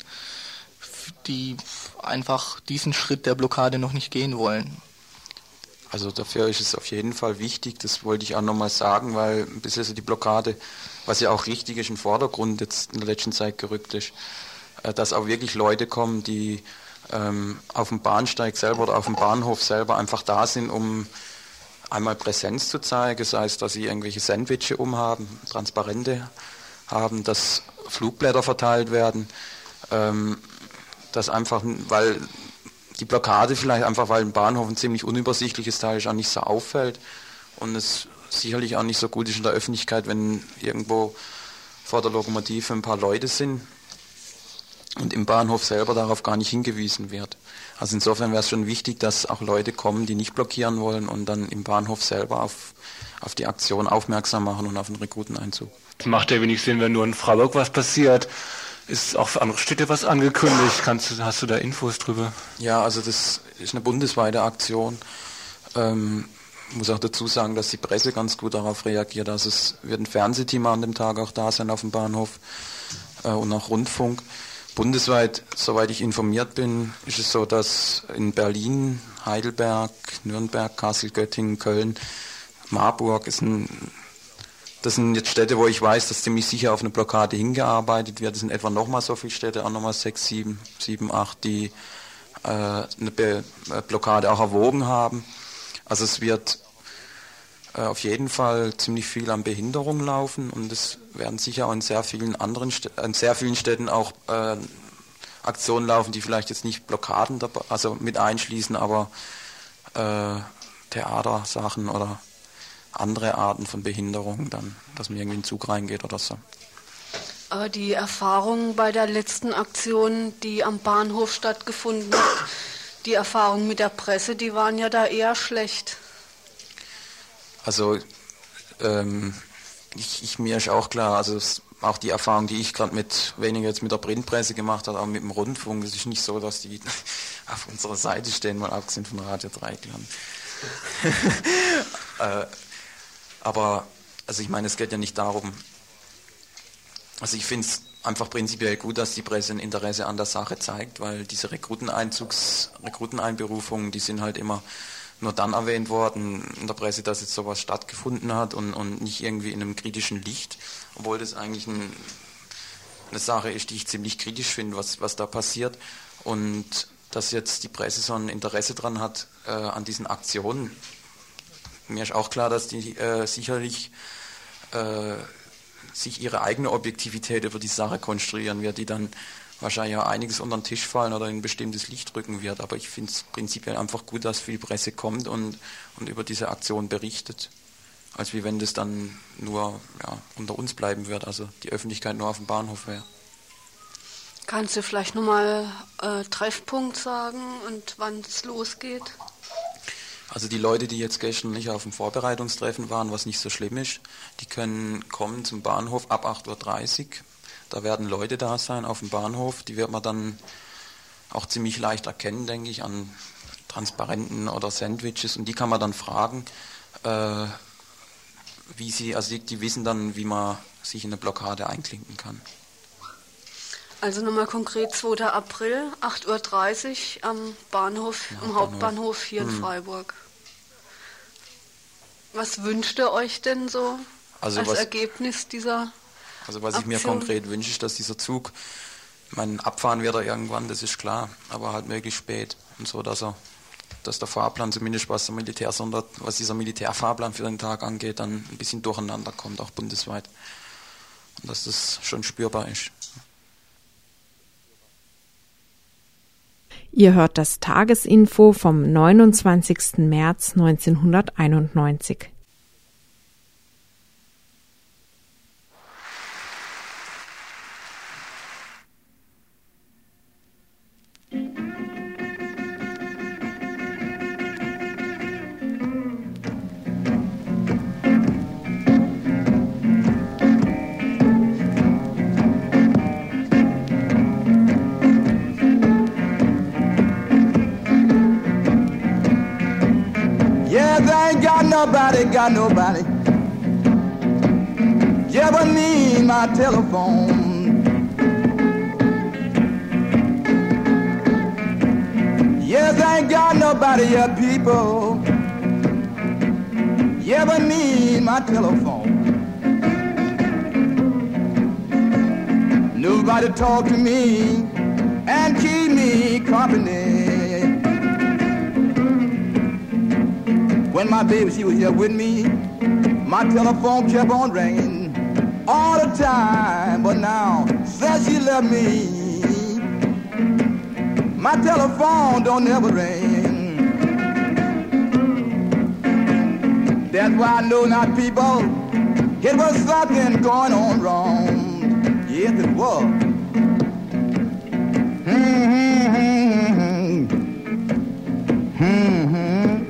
die einfach diesen Schritt der Blockade noch nicht gehen wollen? Also dafür ist es auf jeden Fall wichtig, das wollte ich auch nochmal sagen, weil bisher so die Blockade, was ja auch richtig ist, im Vordergrund jetzt in der letzten Zeit gerückt ist, dass auch wirklich Leute kommen, die ähm, auf dem Bahnsteig selber oder auf dem Bahnhof selber einfach da sind, um einmal Präsenz zu zeigen, sei es, dass sie irgendwelche Sandwiche umhaben, Transparente haben, dass Flugblätter verteilt werden, ähm, dass einfach, weil die Blockade vielleicht einfach, weil ein Bahnhof ein ziemlich unübersichtliches Teil ist, auch nicht so auffällt und es sicherlich auch nicht so gut ist in der Öffentlichkeit, wenn irgendwo vor der Lokomotive ein paar Leute sind und im Bahnhof selber darauf gar nicht hingewiesen wird. Also insofern wäre es schon wichtig, dass auch Leute kommen, die nicht blockieren wollen und dann im Bahnhof selber auf, auf die Aktion aufmerksam machen und auf den Rekruteneinzug. Es macht ja wenig Sinn, wenn nur in Freiburg was passiert. Ist auch für andere Städte was angekündigt? Kannst du, hast du da Infos drüber? Ja, also das ist eine bundesweite Aktion. Ähm, ich muss auch dazu sagen, dass die Presse ganz gut darauf reagiert. Also es wird ein Fernsehteam an dem Tag auch da sein auf dem Bahnhof äh, und auch Rundfunk. Bundesweit, soweit ich informiert bin, ist es so, dass in Berlin, Heidelberg, Nürnberg, Kassel, Göttingen, Köln, Marburg ist ein Das sind jetzt Städte, wo ich weiß, dass ziemlich sicher auf eine Blockade hingearbeitet wird. Das sind etwa nochmal so viele Städte, auch nochmal sechs, sieben, sieben, acht, die äh, eine Be- Blockade auch erwogen haben. Also es wird äh, auf jeden Fall ziemlich viel an Behinderung laufen und es werden sicher auch in sehr vielen anderen Städten, in sehr vielen Städten auch äh, Aktionen laufen, die vielleicht jetzt nicht Blockaden dabei, also mit einschließen, aber äh, Theatersachen oder andere Arten von Behinderung, dann, dass man irgendwie in den Zug reingeht oder so. Aber die Erfahrung bei der letzten Aktion, die am Bahnhof stattgefunden hat, die Erfahrung mit der Presse, die waren ja da eher schlecht. Also ähm, ich, ich, mir ist auch klar, also es, auch die Erfahrung, die ich gerade mit, weniger jetzt mit der Printpresse gemacht habe, aber mit dem Rundfunk, es ist nicht so, dass die auf unserer Seite stehen, mal abgesehen von Radio Dreieckland. äh, Aber, also ich meine, es geht ja nicht darum, also ich finde es einfach prinzipiell gut, dass die Presse ein Interesse an der Sache zeigt, weil diese Rekruteneinzugs, Rekruteneinberufungen, die sind halt immer nur dann erwähnt worden in der Presse, dass jetzt sowas stattgefunden hat und, und nicht irgendwie in einem kritischen Licht, obwohl das eigentlich ein, eine Sache ist, die ich ziemlich kritisch finde, was, was da passiert. Und dass jetzt die Presse so ein Interesse dran hat äh, an diesen Aktionen. Mir ist auch klar, dass die äh, sicherlich äh, sich ihre eigene Objektivität über die Sache konstruieren wird, die dann wahrscheinlich auch einiges unter den Tisch fallen oder in ein bestimmtes Licht rücken wird. Aber ich finde es prinzipiell einfach gut, dass viel Presse kommt und, und über diese Aktion berichtet. Als wie wenn das dann nur ja, unter uns bleiben wird, also die Öffentlichkeit nur auf dem Bahnhof wäre. Kannst du vielleicht nochmal äh, Treffpunkt sagen und wann es losgeht? Also die Leute, die jetzt gestern nicht auf dem Vorbereitungstreffen waren, was nicht so schlimm ist, die können kommen zum Bahnhof ab acht Uhr dreißig. Da werden Leute da sein auf dem Bahnhof. Die wird man dann auch ziemlich leicht erkennen, denke ich, an Transparenten oder Sandwiches. Und die kann man dann fragen, äh, wie sie, also die, die wissen dann, wie man sich in eine Blockade einklinken kann. Also nochmal konkret, zweiter April, acht Uhr dreißig am Bahnhof, ja, am Hauptbahnhof hier hm. in Freiburg. Was wünscht ihr euch denn so also als was, Ergebnis dieser Also was Aktion? Ich mir konkret wünsche, ist, dass dieser Zug, ich meine, abfahren wird er irgendwann, das ist klar, aber halt möglichst spät und so, dass er, dass der Fahrplan zumindest was der Militär, was dieser Militärfahrplan für den Tag angeht, dann ein bisschen durcheinander kommt, auch bundesweit. Und dass das schon spürbar ist. Ihr hört das Tagesinfo vom neunundzwanzigsten März neunzehnhunderteinundneunzig. nobody, got nobody. Yeah, but me, my telephone. Yes, I ain't got nobody, yeah, people. Yeah, but me, my telephone. Nobody talk to me and keep me company. When my baby, she was here with me, my telephone kept on ringing all the time. But now, since she left me, my telephone don't never ring. That's why I know now, people, it was something going on wrong. Yes, it was. Mm-hmm. Mm-hmm.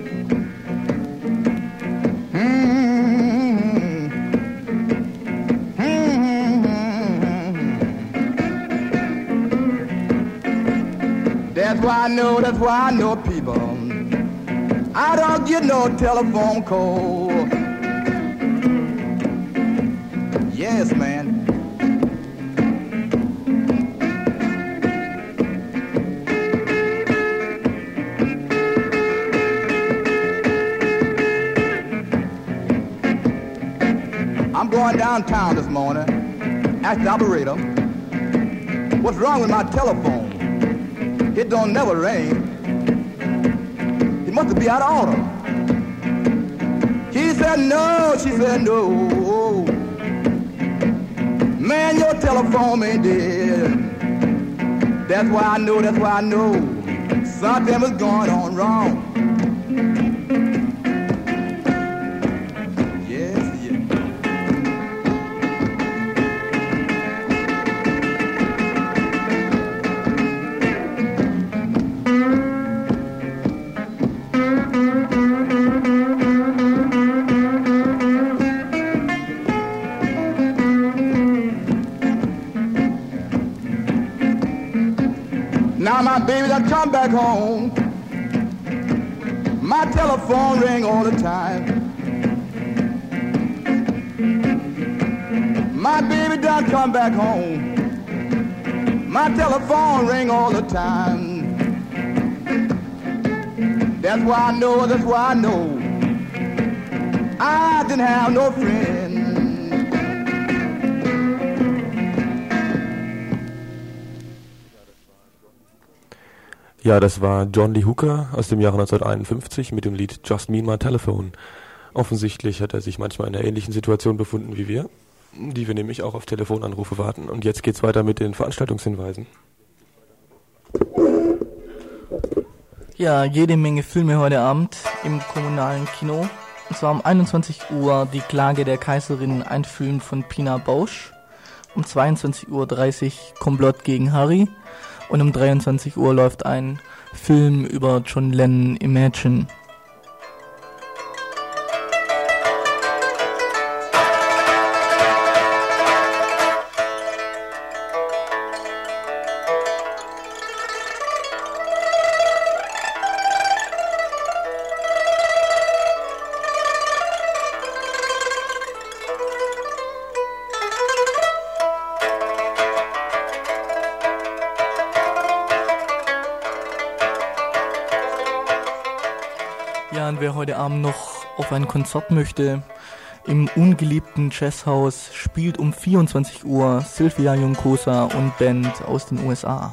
That's why I know, that's why I know, people, I don't get no telephone call. Yes, man. I'm going downtown this morning, ask the operator, what's wrong with my telephone? It don't never ring. It must be out of order. He said no, she said no. Man, your telephone ain't dead. That's why I know, that's why I know something was going on wrong. Now my baby done come back home. My telephone ring all the time. My baby done come back home. My telephone ring all the time. That's why I know, that's why I know I didn't have no friend. Ja, das war John Lee Hooker aus dem Jahre neunzehnhunderteinundfünfzig mit dem Lied Just Me and My Telephone. Offensichtlich hat er sich manchmal in einer ähnlichen Situation befunden wie wir, die wir nämlich auch auf Telefonanrufe warten. Und jetzt geht's weiter mit den Veranstaltungshinweisen. Ja, jede Menge Filme heute Abend im kommunalen Kino. Und zwar um einundzwanzig Uhr Die Klage der Kaiserin, ein Film von Pina Bausch. Um zweiundzwanzig Uhr dreißig Komplott gegen Harry. Und um dreiundzwanzig Uhr läuft ein Film über John Lennon, Imagine. Ja, und wer heute Abend noch auf ein Konzert möchte, im ungeliebten Jazzhaus spielt um vierundzwanzig Uhr Sylvia Juncosa und Band aus den U S A.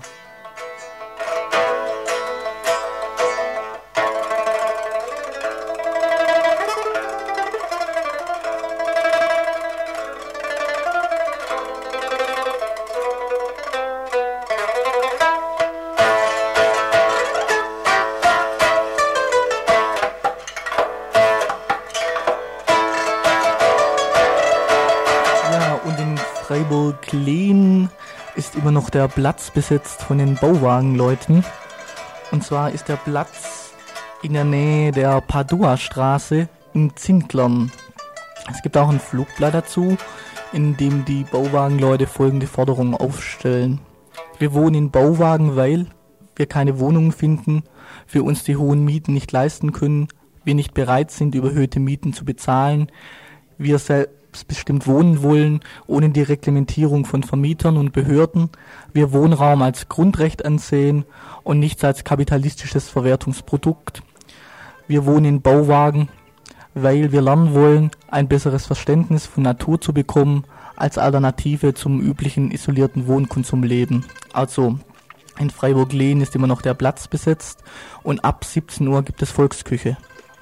Freiburg-Lehn ist immer noch der Platz besetzt von den Bauwagenleuten. Und zwar ist der Platz in der Nähe der Padua-Straße in Zinklern. Es gibt auch ein Flugblatt dazu, in dem die Bauwagenleute folgende Forderungen aufstellen. Wir wohnen in Bauwagen, weil wir keine Wohnungen finden, wir uns die hohen Mieten nicht leisten können, wir nicht bereit sind, überhöhte Mieten zu bezahlen, wir selbstbestimmt wohnen wollen, ohne die Reglementierung von Vermietern und Behörden, wir Wohnraum als Grundrecht ansehen und nichts als kapitalistisches Verwertungsprodukt. Wir wohnen in Bauwagen, weil wir lernen wollen, ein besseres Verständnis von Natur zu bekommen, als Alternative zum üblichen isolierten Wohnkonsumleben. Also in Freiburg-Lehn ist immer noch der Platz besetzt und ab siebzehn Uhr gibt es Volksküche.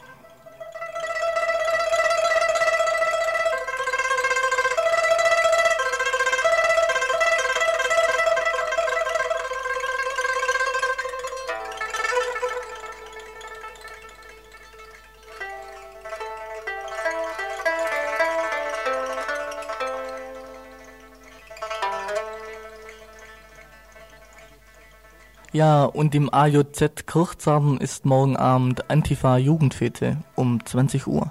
Ja, und im A J Z Kirchzarten ist morgen Abend Antifa-Jugendfete um zwanzig Uhr.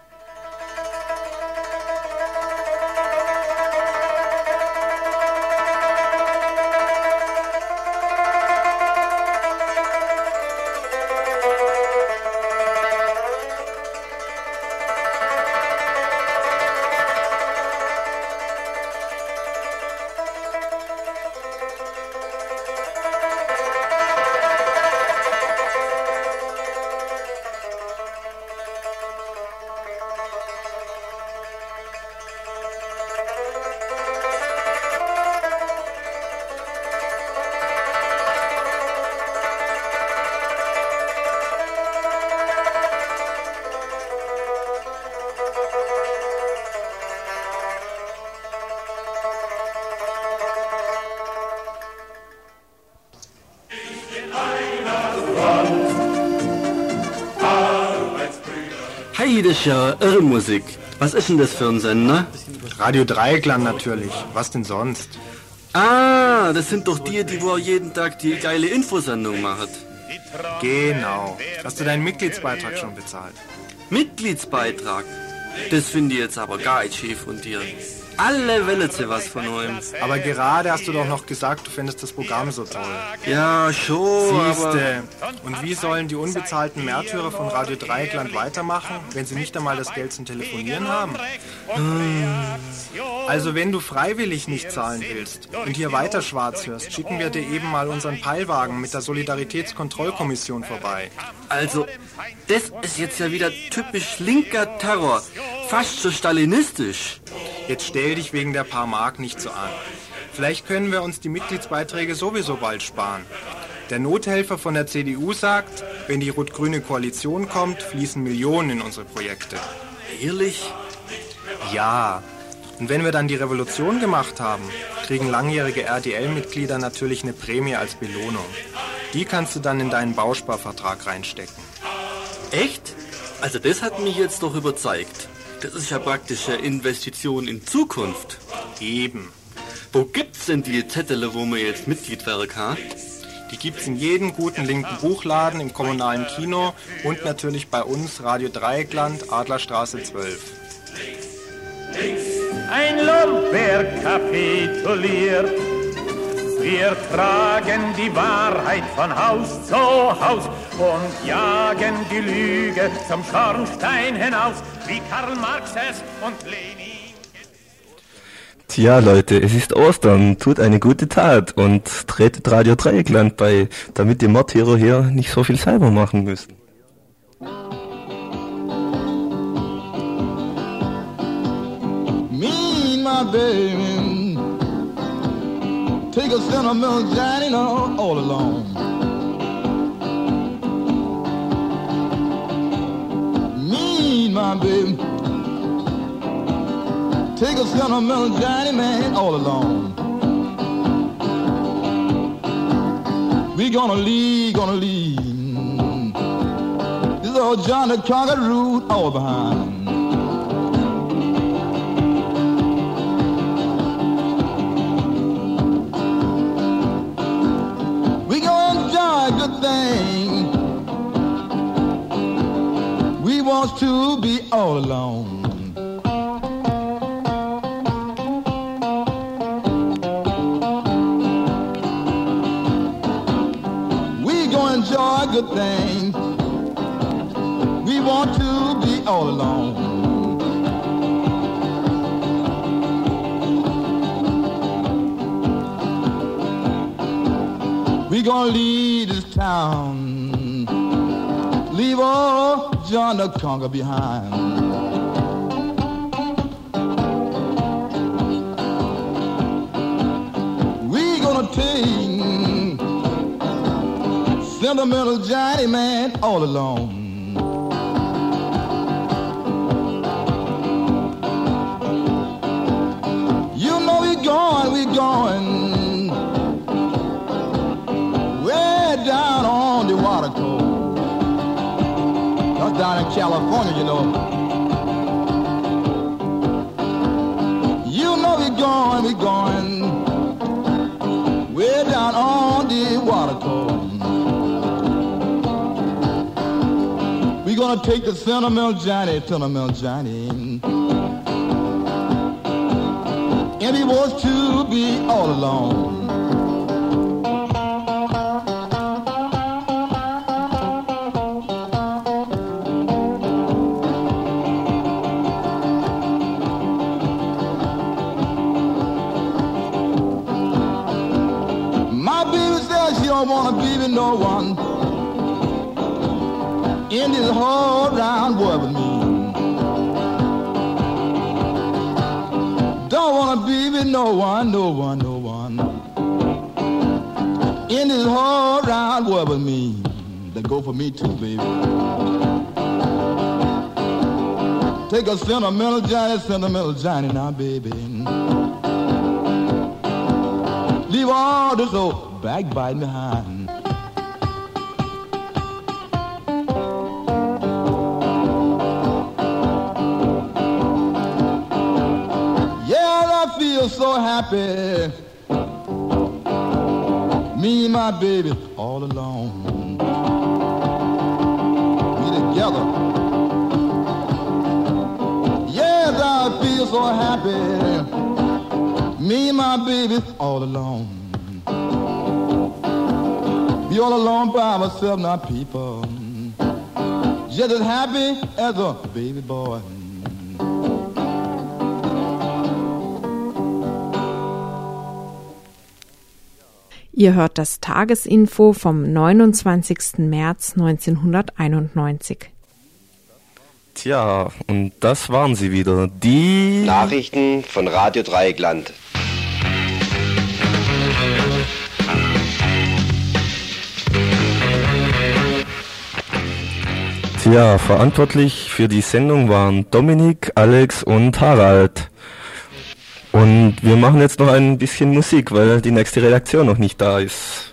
Hey, das ist ja irre Musik. Was ist denn das für ein Sender? Radio Dreieckland natürlich. Was denn sonst? Ah, das sind doch die, die wo jeden Tag die geile Infosendung machen. Genau. Hast du deinen Mitgliedsbeitrag schon bezahlt? Mitgliedsbeitrag? Das finde ich jetzt aber gar nicht schief von dir. Alle wollen sie was von ihm. Aber gerade hast du doch noch gesagt, du findest das Programm so toll. Ja, schon, Siehste. Und wie sollen die unbezahlten Märtyrer von Radio Dreieckland weitermachen, wenn sie nicht einmal das Geld zum Telefonieren haben? Hm. Also wenn du freiwillig nicht zahlen willst und hier weiter schwarz hörst, schicken wir dir eben mal unseren Peilwagen mit der Solidaritätskontrollkommission vorbei. Also, das ist jetzt ja wieder typisch linker Terror. Fast so stalinistisch. Jetzt stell dich wegen der paar Mark nicht so an. Vielleicht können wir uns die Mitgliedsbeiträge sowieso bald sparen. Der Nothelfer von der C D U sagt, wenn die rot-grüne Koalition kommt, fließen Millionen in unsere Projekte. Ehrlich? Ja. Und wenn wir dann die Revolution gemacht haben, kriegen langjährige R D L-Mitglieder natürlich eine Prämie als Belohnung. Die kannst du dann in deinen Bausparvertrag reinstecken. Echt? Also das hat mich jetzt doch überzeugt. Das ist ja praktisch eine Investition in Zukunft. Eben. Wo gibt's denn die Zettel, wo man jetzt Mitglied werden kann? Die gibt's in jedem guten linken Buchladen, im kommunalen Kino und natürlich bei uns Radio Dreieckland, Adlerstraße zwölf. Ein Lomberg kapituliert. Wir tragen die Wahrheit von Haus zu Haus und jagen die Lüge zum Schornstein hinaus, wie Karl Marx es und Lenin. Tja, Leute, es ist Ostern, tut eine gute Tat und tretet Radio Dreieckland bei, damit die Mordhero hier nicht so viel selber machen müssen. Me, my baby, take a sentimental journey all alone. Me, my baby, take a sentimental journey, man, all alone. We gonna leave, gonna leave this old John the Conquer route all behind. Good thing. We want to be all alone. We gonna enjoy good things. We want want to be all alone. We gonna leave this town, leave all John the Conqueror behind. We gonna take sentimental Johnny man all alone. You know we going, we going down on the water coast. That's down in California, you know. You know we're going, we're going way down on the water coast. We're gonna take the sentimental Johnny, sentimental Johnny, and he wants to be all alone. Don't wanna be with no one in this whole round world with me. Don't wanna be with no one, no one, no one in this whole round world with me. They go for me too, baby. Take a sentimental Johnny, sentimental Johnny now, baby. Leave all this old backbiting behind. Yeah, I feel so happy. Me and my baby all alone. We together. Yes, I feel so happy. Me and my baby all alone. Be all alone by myself now, people. Just as happy as a baby boy. Ihr hört das Tagesinfo vom neunundzwanzigsten März neunzehnhunderteinundneunzig. Tja, und das waren sie wieder, die Nachrichten von Radio Dreieckland. Tja, verantwortlich für die Sendung waren Dominik, Alex und Harald. Und wir machen jetzt noch ein bisschen Musik, weil die nächste Redaktion noch nicht da ist.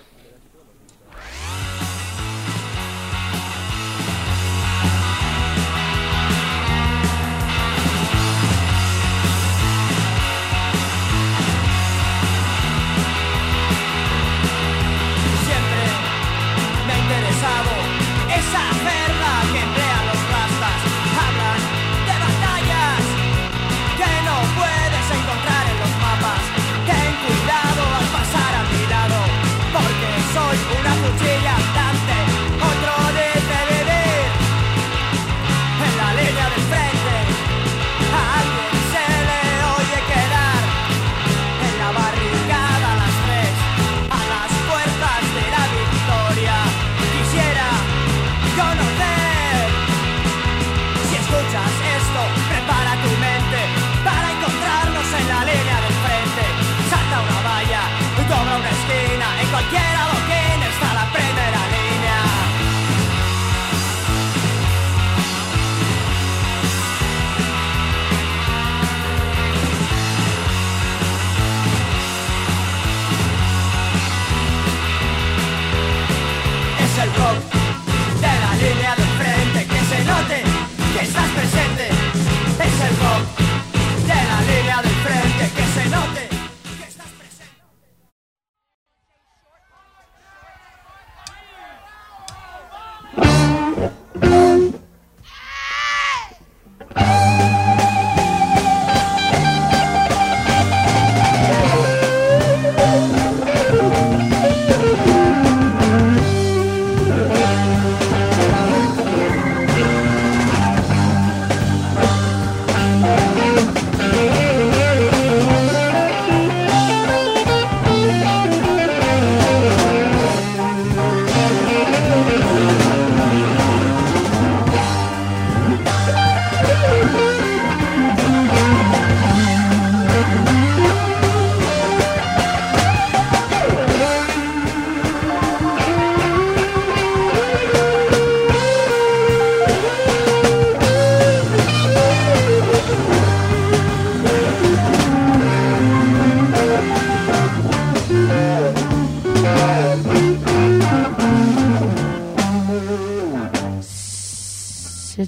Ten cuidado al pasar a mi lado, porque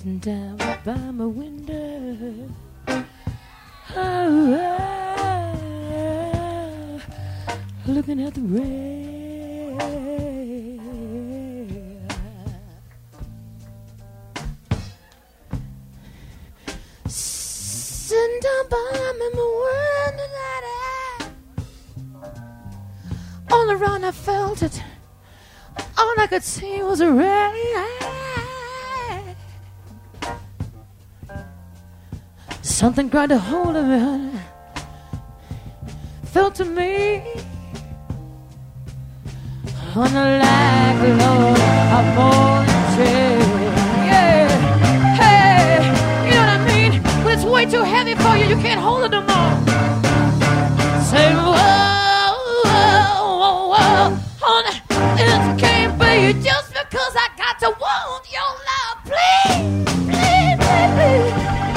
sitting down by my window. Oh, oh, looking at the rain. Sitting down by my window, all around I felt it. All I could see was a rain. Something grabbed a hold of me, honey. Felt to me on the like Lord of volunteer. Yeah, hey, you know what I mean? When it's way too heavy for you, you can't hold it no more. Say whoa, whoa, whoa, whoa, honey, it can't be just because I got to want your love, please, please, please, please.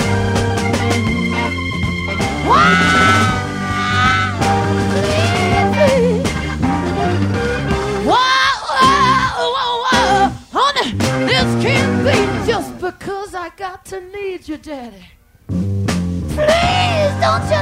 This can't be just because I got to need you, Daddy. Please don't you